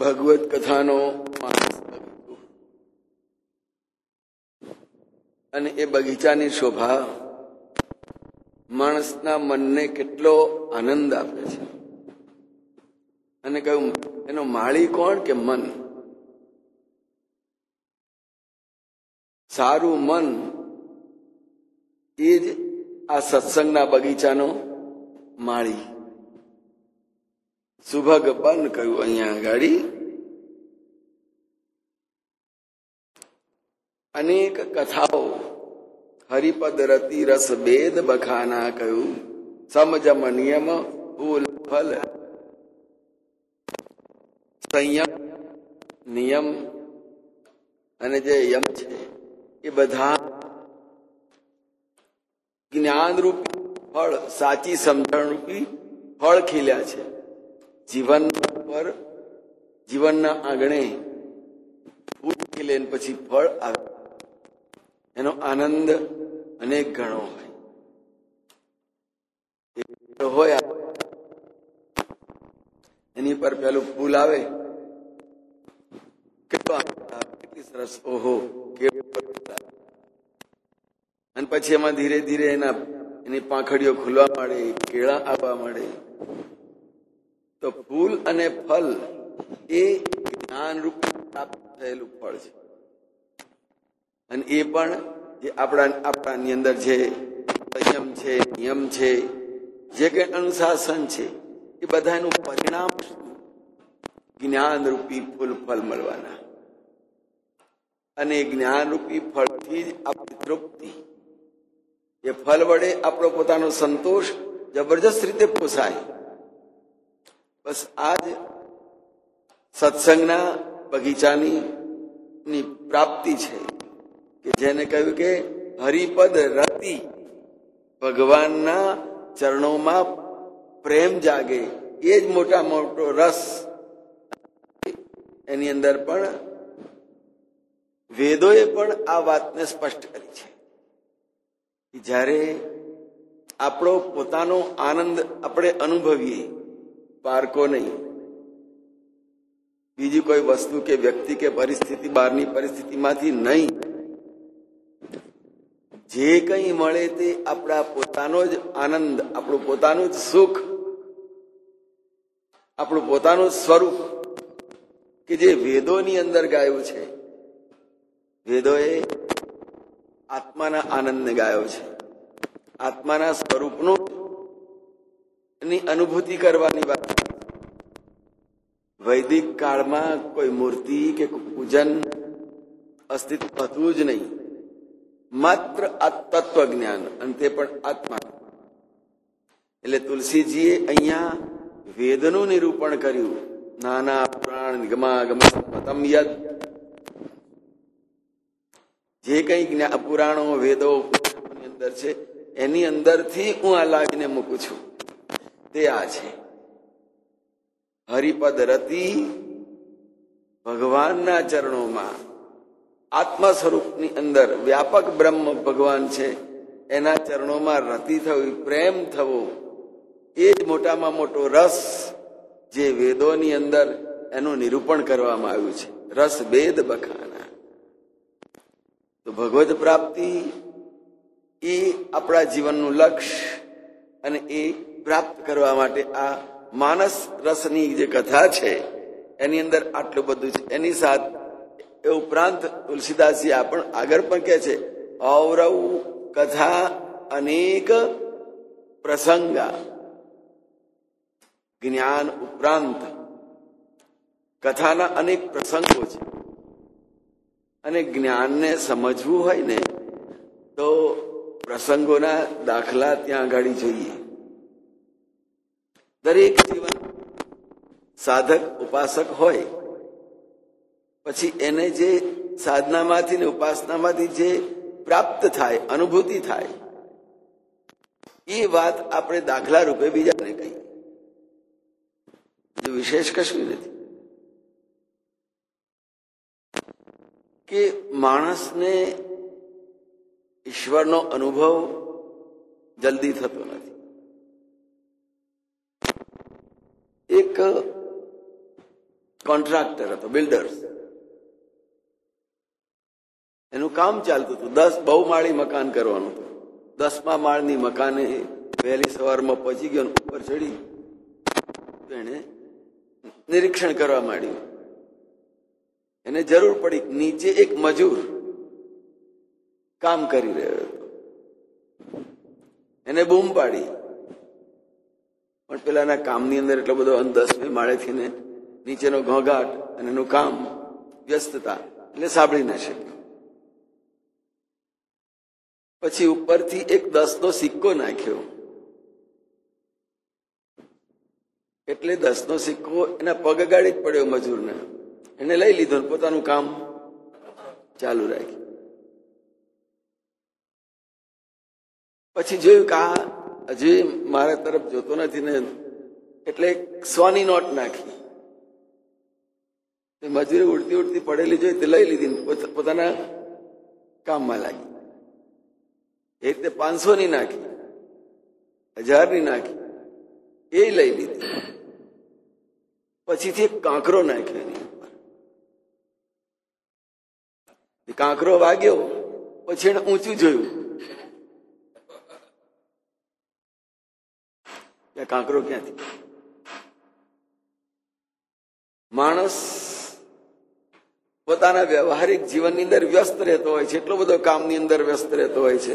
ભગવત કથાનો અને એ બગીચાની શોભા માણસના મનને કેટલો આનંદ આપે છે. અને કહ્યું એનો માળી કોણ કે મન. સારું મન એ જ આ સત્સંગના બગીચાનો માળી. સુભગ બન કહ્યું અહીંયા આગળ. અનેક કથાઓ હરિપદ રતિ રસ બેદ બખાના કહ્યું. સમજમ નિયમ ફૂલ ફલ સંયમ નિયમ અને જે યમ છે એ બધા જ્ઞાનરૂપી ફળ, સાચી સમજણરૂપી ફળ ખીલ્યા છે. જીવન પર જીવનના આંગણે ફૂલ ખીલે પછી ફળ આવે, એનો આનંદ અનેક ગણો હોય. એની પર પેલું ફૂલ આવે, કેટલી સરસ, ઓહો અને પછી એમાં ધીરે ધીરે એની પાંખડીઓ ખુલવા માંડે, કેળા આવવા માંડે. તો ફૂલ અને ફલ એ જ્ઞાન રૂપ પ્રાપ્ત થયેલું ફળ છે. અને એ પણ જે આપણાની અંદર જે સંયમ છે, નિયમ છે, જે કઈ અનુશાસન છે, એ બધાનું પરિણામ જ્ઞાન રૂપી ફૂલ ફલ મળવાના. અને જ્ઞાન રૂપી ફળથી જ આપણી તૃપ્તિ, એ ફલ વડે આપણો પોતાનો સંતોષ જબરજસ્ત રીતે પોસાય. બસ આ જ સત્સંગના બગીચાની પ્રાપ્તિ છે, કે જેને કહ્યું કે હરિપદ રતિ, ભગવાનના ચરણોમાં પ્રેમ જાગે, એ જ મોટા મોટો રસ. એની અંદર પણ વેદોએ પણ આ વાતને સ્પષ્ટ કરી છે. જ્યારે આપણો પોતાનો આનંદ આપણે અનુભવીએ, પારકો નહીં, બીજી કોઈ વસ્તુ કે વ્યક્તિ કે પરિસ્થિતિ, બહારની પરિસ્થિતિમાંથી નહીં, જે કંઈ મળે તે આપણા પોતાનો જ આનંદ, આપણું પોતાનું જ સુખ, આપણું પોતાનું સ્વરૂપ, કે જે વેદોની અંદર ગાયું છે. વેદોએ આત્માના આનંદને ગાયો છે. આત્માના સ્વરૂપનું ની અનુભૂતિ કરવાની વાત. વૈદિક કાળમાં કોઈ મૂર્તિ કે પૂજન અસ્તિત્વ હતું જ નહીં. માત્ર આ તત્વ જ્ઞાન, અને તે પણ આત્મા. એટલે તુલસીજીએ અહીંયા વેદનું નિરૂપણ કર્યું. નાના પુરાણ નિગમાગમ યદ, જે કઈ પુરાણો વેદો ની અંદર છે, એની અંદરથી હું આ લાવીને મૂકું છું. તે આ છે હરિપદ રતિ, ભગવાનના ચરણોમાં આત્મ સ્વરૂપની અંદર વ્યાપક બ્રહ્મ ભગવાન છે, એના ચરણોમાં રતિ થવી, પ્રેમ થવો, એ જ મોટામાં મોટો રસ, જે વેદોની અંદર એનું નિરૂપણ કરવામાં આવ્યું છે. રસ ભેદ બખાના. તો ભગવદ પ્રાપ્તિ એ આપણા જીવનનું લક્ષ્ય, અને એ પ્રાપ્ત કરવા માટે આ માનસ રસની જે કથા છે એની અંદર આટલું બધું છે. એની સાથે એ ઉપરાંત તુલસીદાસજી આ પણ આગળ પણ કહે છે, ઔરવ કથા અનેક પ્રસંગા. જ્ઞાન ઉપરાંત કથાના અનેક પ્રસંગો છે. અને જ્ઞાનને સમજવું હોય ને તો પ્રસંગોના દાખલા ત્યાં આગળ જોઈએ. દરેક જીવન સાધક ઉપાસક હોય, પછી એને જે સાધનામાંથી ને ઉપાસનામાંથી જે પ્રાપ્ત થાય, અનુભૂતિ થાય, એ વાત આપણે દાખલા રૂપે બીજાને કહીએ. વિશેષ કશું નથી. કે માણસને ઈશ્વરનો અનુભવ જલ્દી થતો નથી. એક કોન્ટ્રાક્ટર હતો, બિલ્ડર્સ. એનું કામ ચાલતું હતું. 10 બહુમાળી મકાન કરવાનું હતું. 10મા માળની મકાને વહેલી સવારમાં પહોંચી ગયો, ઉપર ચડી એને નિરીક્ષણ કરવા માંડ્યું. એને જરૂર પડી, નીચે એક મજૂર કામ કરી રહ્યો હતો. એને બૂમ પાડી, પણ પેલાના કામની અંદર એટલો બધો 10મી માળેથી ને નીચેનો ઘોંઘાટ અને એનું કામ, વ્યસ્તતા, એટલે સાંભળી ના શક્યો. પછી ઉપરથી એક 10નો સિક્કો નાખ્યો, એટલે 10નો સિક્કો એના પગ ગાડી જ પડ્યો મજૂરને. એને લઈ લીધો, પોતાનું કામ ચાલુ રાખ્યું. પછી જોયું કે આ હજી મારા તરફ જોતો નથી ને, એટલે 100ની નોટ નાખી. મજૂરી ઉડતી ઉડતી પડેલી જોઈ તે લઈ લીધી, પોતાના કામમાં લાગી. એ રીતે 500ની નાખી, 1000ની નાખી, એ લઈ લીધી. પછીથી એક કાંકરો નાખ્યો એની ઉપર. કાંકરો વાગ્યો, પછી એને ઊંચું જોયું, કાંકરો ક્યાંથી? માણસ પોતાના વ્યવહારિક જીવનની અંદર વ્યસ્ત રહેતો હોય છે, એટલો બધો કામની અંદર વ્યસ્ત રહેતો હોય છે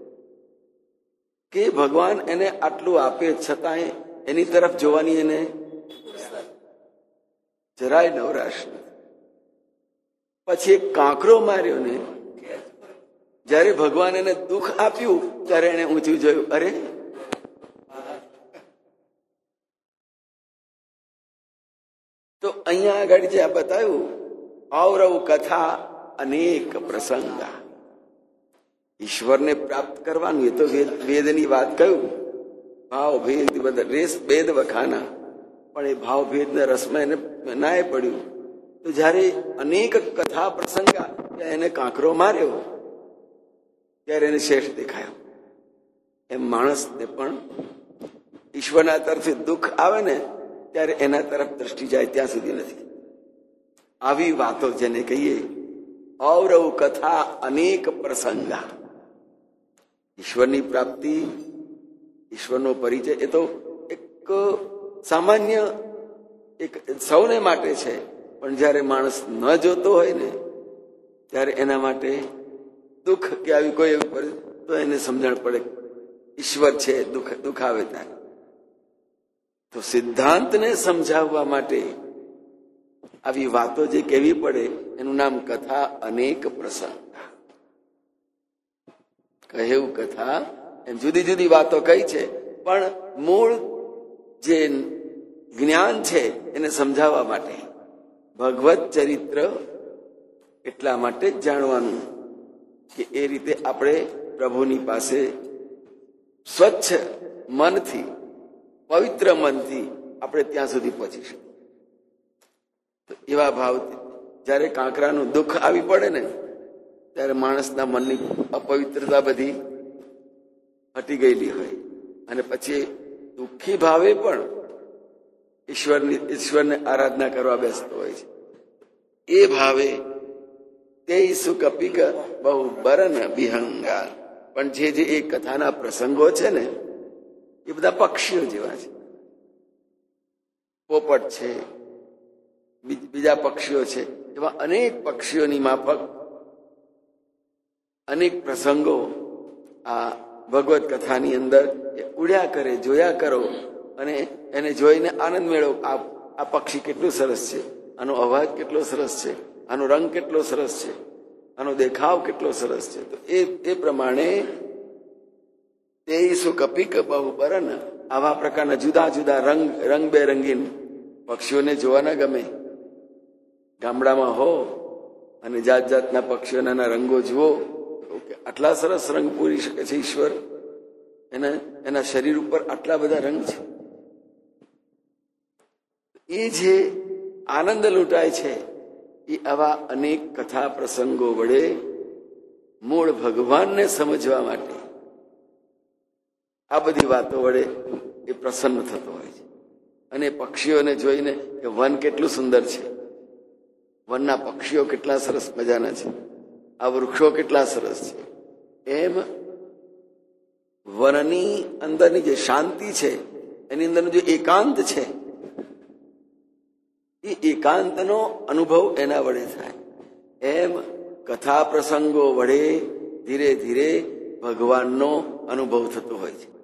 કે ભગવાન એને આટલું આપે છતાંય એની તરફ જોવાની એને જરાય નવરાશ નથી. પછી એક કાંકરો માર્યો ને, જયારે ભગવાન એને દુઃખ આપ્યું ત્યારે એને ઊંચું જોયું, અરે તો અહીંયા આગળ જે આ બતાવ્યું, ઔરવ કથા અનેક પ્રસંગા. ઈશ્વરને પ્રાપ્ત કરવાનું એ તો વેદની વાત કહ્યું, ભાવ ભેદ બધા રેસ ભેદ વખાના, પણ એ ભાવ ભેદના રસમાં એને નાય પડ્યું. તો જયારે અનેક કથા પ્રસંગા એને કાંકરો માર્યો ત્યારે એને શ્રેષ્ઠ દેખાયો. એમ માણસને પણ ઈશ્વરના તરફથી દુઃખ આવે ને ત્યારે એના તરફ દ્રષ્ટિ જાય ત્યાં સુધી નથી. આવી વાતો જેને કહીએ ઔરવ કથા અનેક પ્રસંગા. ઈશ્વરની પ્રાપ્તિ, ઈશ્વરનો પરિચય એ તો એક સામાન્ય એક સૌને માટે છે, પણ જયારે માણસ ન જોતો હોય ને ત્યારે એના માટે દુઃખ કે આવી કોઈ એવું પડે તો એને સમજણ પડે ઈશ્વર છે, દુઃખ આવે ત્યારે. તો સિદ્ધાંતને સમજાવવા માટે આવી વાતો જે કહેવી પડે એનું નામ કથા અનેક પ્રસંગ. કહેવું કથા એમ જુદી જુદી વાતો કહી છે, પણ મૂળ જે જ્ઞાન છે એને સમજાવવા માટે. ભગવત ચરિત્ર એટલા માટે જ જાણવાનું કે એ રીતે આપણે પ્રભુની પાસે સ્વચ્છ મનથી, પવિત્ર મનથી આપણે ત્યાં સુધી પહોંચીશું. એવા ભાવથી જયારે કાંકરાનું દુઃખ આવી પડે ને ત્યારે માણસના મનની અપવિત્રતા બધી હટી ગયેલી હોય, અને પછી દુઃખી ભાવે પણ ઈશ્વરને આરાધના કરવા બેસતો હોય છે. એ ભાવે તે સુકપિક બહુ બરન વિહંગાર. પણ જે એ કથાના પ્રસંગો છે ને એ બધા પક્ષીઓ જેવા છે. પોપટ છે, બીજા પક્ષીઓ છે, એવા અનેક પક્ષીઓની માફક અનેક પ્રસંગો આ ભગવત કથાની અંદર ઉડ્યા કરે. જોયા કરો અને એને જોઈને આનંદ મેળવો. આ પક્ષી કેટલું સરસ છે, આનો અવાજ કેટલો સરસ છે, આનો રંગ કેટલો સરસ છે, આનો દેખાવ કેટલો સરસ છે. તો એ પ્રમાણે તે સુકપિક બહુ બરન, આવા પ્રકારના જુદા જુદા રંગબેરંગીન પક્ષીઓને જોવાના ગમે. ગામડામાં હો અને જાત જાતના પક્ષીઓના રંગો જુઓ, આટલા સરસ રંગ પૂરી શકે છે ઈશ્વર. એના શરીર ઉપર આટલા બધા રંગ છે. એ જે આનંદ લૂંટાય છે એ આવા અનેક કથા પ્રસંગો વડે મૂળ ભગવાનને સમજવા માટે આ બધી વાતો વડે એ પ્રસન્ન થતો હોય છે. અને પક્ષીઓને જોઈને કે વન કેટલું સુંદર છે, વનના પક્ષીઓ કેટલા સરસ મજાના છે, આ વૃક્ષો કેટલા સરસ છે, એમ વનની અંદરની જે શાંતિ છે, એની અંદરનું જે એકાંત છે, એ એકાંતનો અનુભવ એના વડે થાય. એમ કથા પ્રસંગો વડે ધીરે ધીરે ભગવાનનો અનુભવ થતો હોય છે.